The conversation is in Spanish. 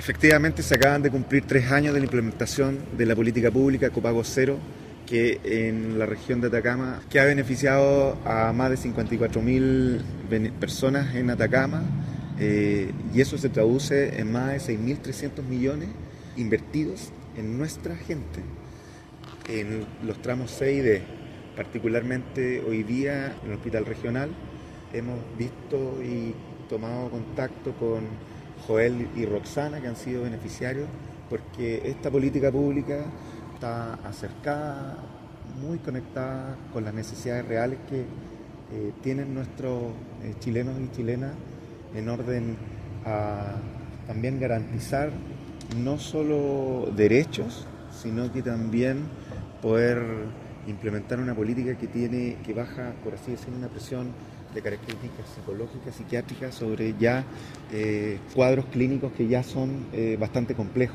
Efectivamente, se acaban de cumplir 3 años de la implementación de la política pública Copago Cero, que en la región de Atacama, que ha beneficiado a más de 54.000 personas en Atacama, y eso se traduce en más de 6.300 millones invertidos en nuestra gente, en los tramos C y D. Particularmente hoy día en el hospital regional hemos visto y tomado contacto con Joel y Roxana, que han sido beneficiarios, porque esta política pública está acercada, muy conectada con las necesidades reales que tienen nuestros chilenos y chilenas, en orden a también garantizar no solo derechos, sino que también poder implementar una política que baja, por así decirlo, una presión de características psicológicas, psiquiátricas, sobre ya cuadros clínicos que ya son bastante complejos.